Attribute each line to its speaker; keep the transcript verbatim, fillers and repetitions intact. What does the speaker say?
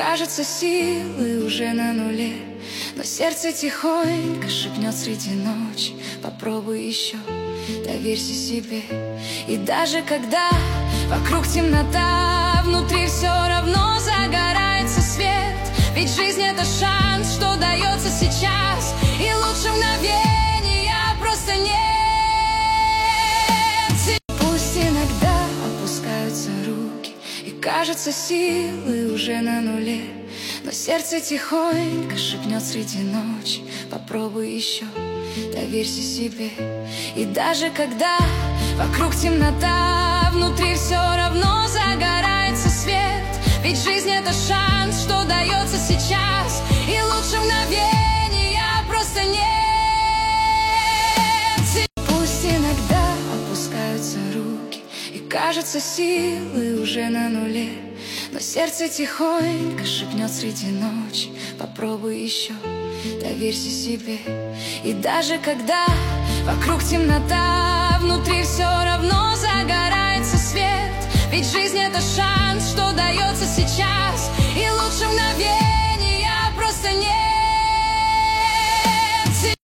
Speaker 1: кажется, силы уже на нуле, но сердце тихонько шепнет среди ночи: попробуй еще, доверься себе. И даже когда вокруг темнота, внутри все равно загорается свет. Ведь жизнь — это шанс, что дается сейчас, и лучше мгновения просто нет. Пусть иногда опускаются руки, и кажется, силы уже на нуле, но сердце тихонько шепнет среди ночи: попробуй еще, доверься себе. И даже когда вокруг темнота, внутри все равно загорается свет. Ведь жизнь — это шанс, что дается сейчас, и лучше мгновения просто нет. Пусть иногда опускаются руки, и кажется, силы уже на нуле, но сердце тихонько шепнет среди ночи: попробуй еще, доверься себе. И даже когда вокруг темнота, внутри все равно загорается свет. Ведь жизнь — это шанс, что дается сейчас,